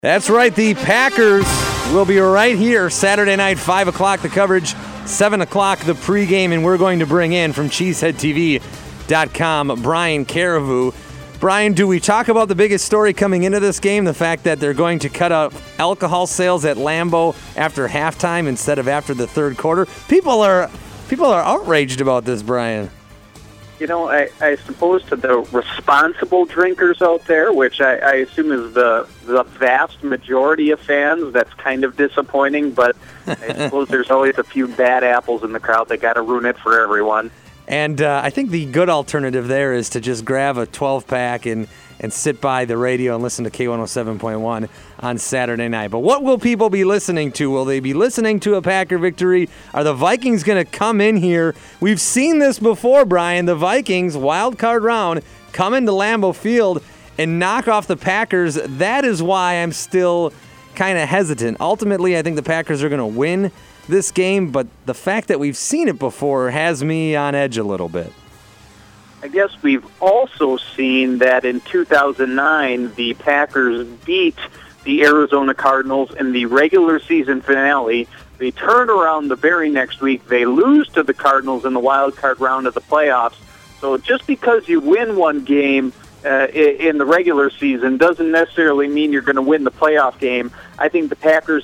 That's right. The Packers will be right here Saturday night, 5 o'clock, the coverage, 7 o'clock, the pregame, and we're going to bring in from CheeseheadTV.com, Brian Carriveau. Brian, do we talk about the biggest story coming into this game, the fact that they're going to cut out alcohol sales at Lambeau after halftime instead of after the third quarter? People are outraged about this, Brian. You know, I suppose to the responsible drinkers out there, which I assume is the vast majority of fans, that's kind of disappointing, but I suppose there's always a few bad apples in the crowd that got to ruin it for everyone. And I think the good alternative there is to just grab a 12-pack and sit by the radio and listen to K107.1 on Saturday night. But what will people be listening to? Will they be listening to a Packer victory? Are the Vikings going to come in here? We've seen this before, Brian. The Vikings, wild card round, come into Lambeau Field and knock off the Packers. That is why I'm still kind of hesitant. Ultimately, I think the Packers are going to win this game, but the fact that we've seen it before has me on edge a little bit. I guess we've also seen that in 2009, the Packers beat the Arizona Cardinals in the regular season finale. They turn around the very next week. They lose to the Cardinals in the wild card round of the playoffs. So just because you win one game in the regular season doesn't necessarily mean you're going to win the playoff game. I think the Packers,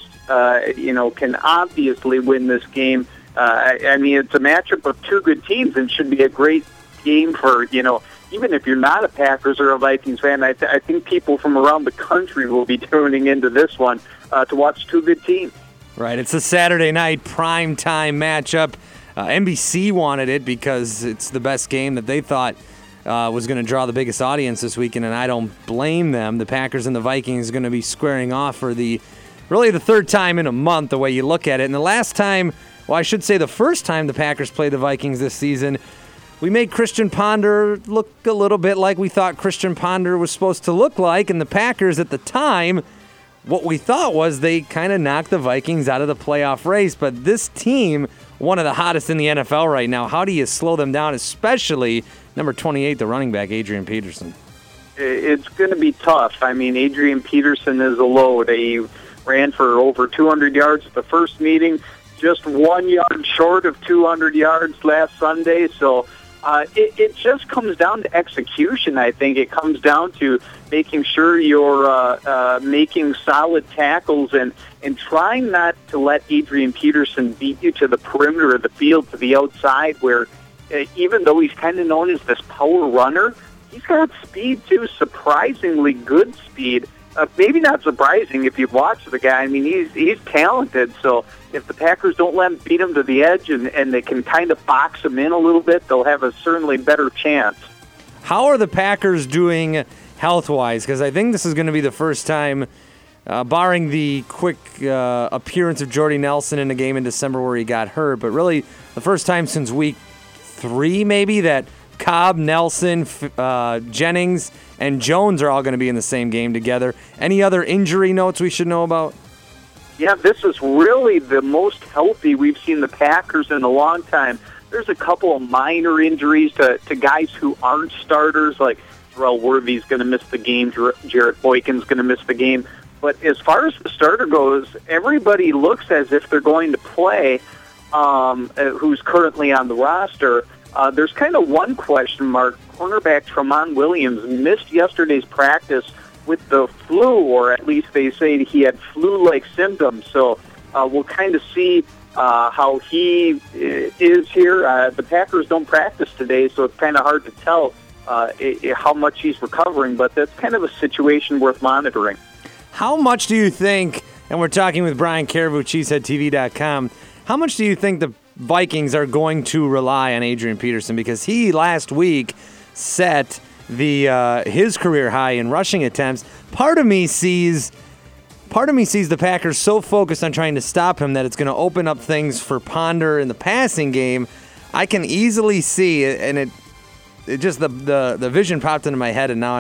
can obviously win this game. I mean, it's a matchup of two good teams and should be a great game for, even if you're not a Packers or a Vikings fan, I think people from around the country will be tuning into this one to watch two good teams. Right, it's a Saturday night primetime matchup. NBC wanted it because it's the best game that they thought was going to draw the biggest audience this weekend, and I don't blame them. The Packers and the Vikings are going to be squaring off for the third time in a month, the way you look at it. And the last time, well, I should say the first time the Packers played the Vikings this season, we made Christian Ponder look a little bit like we thought Christian Ponder was supposed to look like, and the Packers at the time, what we thought was they kind of knocked the Vikings out of the playoff race. But this team, one of the hottest in the NFL right now, how do you slow them down, especially number 28, the running back, Adrian Peterson? It's going to be tough. I mean, Adrian Peterson is a load. He ran for over 200 yards at the first meeting, just 1 yard short of 200 yards last Sunday. So it just comes down to execution, I think. It comes down to making sure you're making solid tackles and trying not to let Adrian Peterson beat you to the perimeter of the field, to the outside, where even though he's kind of known as this power runner, he's got speed too, surprisingly good speed. Maybe not surprising if you watch the guy. I mean, he's talented, so if the Packers don't let him beat him to the edge and they can kind of box him in a little bit, they'll have a certainly better chance. How are the Packers doing health-wise? Because I think this is going to be the first time, barring the quick appearance of Jordy Nelson in a game in December where he got hurt, but really the first time since week 3 maybe that Cobb, Nelson, Jennings, and Jones are all going to be in the same game together. Any other injury notes we should know about? Yeah, this is really the most healthy we've seen the Packers in a long time. There's a couple of minor injuries to guys who aren't starters, like Terrell Worthy's going to miss the game, Jarrett Boykin's going to miss the game. But as far as the starter goes, everybody looks as if they're going to play, who's currently on the roster. There's kind of one question mark. Cornerback Tramon Williams missed yesterday's practice with the flu, or at least they say he had flu-like symptoms. So we'll kind of see how he is here. The Packers don't practice today, so it's kind of hard to tell how much he's recovering, but that's kind of a situation worth monitoring. How much do you think, and we're talking with Brian Carriveau, CheeseheadTV.com, how much do you think the Vikings are going to rely on Adrian Peterson? Because he last week set his career high in rushing attempts. Part of me sees the Packers so focused on trying to stop him that it's going to open up things for Ponder in the passing game. I can easily see it, and it just the vision popped into my head, and now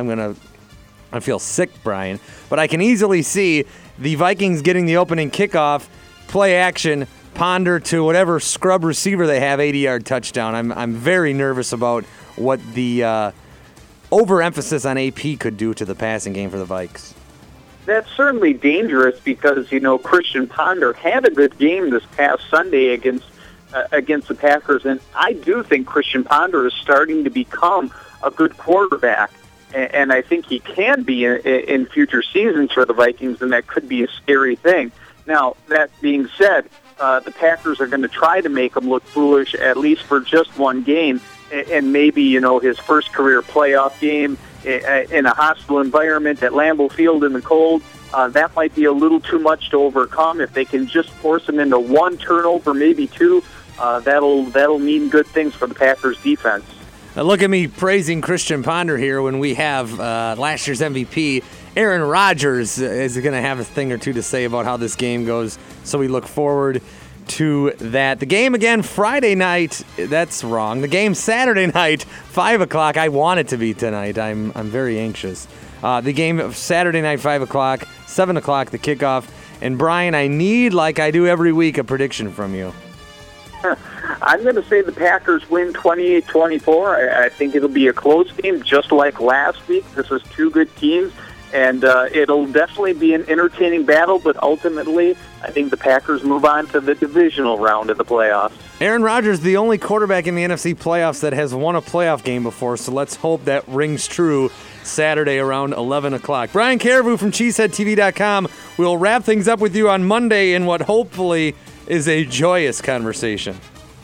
I feel sick, Brian. But I can easily see the Vikings getting the opening kickoff, play action, Ponder to whatever scrub receiver they have, 80-yard touchdown. I'm very nervous about what the overemphasis on AP could do to the passing game for the Vikes. that's certainly dangerous because, Christian Ponder had a good game this past Sunday against the Packers, and I do think Christian Ponder is starting to become a good quarterback, and I think he can be in future seasons for the Vikings, and that could be a scary thing. Now, that being said, the Packers are going to try to make him look foolish, at least for just one game, and maybe, his first career playoff game in a hostile environment at Lambeau Field in the cold. That might be a little too much to overcome. If they can just force him into one turnover, maybe two, that'll mean good things for the Packers defense. Now look at me praising Christian Ponder here when we have last year's MVP. Aaron Rodgers is going to have a thing or two to say about how this game goes, so we look forward to that. The game again Friday night, that's wrong. The game Saturday night, 5 o'clock. I want it to be tonight. I'm very anxious. The game of Saturday night, 5 o'clock, 7 o'clock, the kickoff. And Brian, I need, like I do every week, a prediction from you. I'm going to say the Packers win 28-24. I think it'll be a close game, just like last week. This is two good teams, and it'll definitely be an entertaining battle, but ultimately, I think the Packers move on to the divisional round of the playoffs. Aaron Rodgers, the only quarterback in the NFC playoffs that has won a playoff game before, so let's hope that rings true Saturday around 11 o'clock. Brian Carriveau from CheeseheadTV.com. We'll wrap things up with you on Monday in what hopefully is a joyous conversation.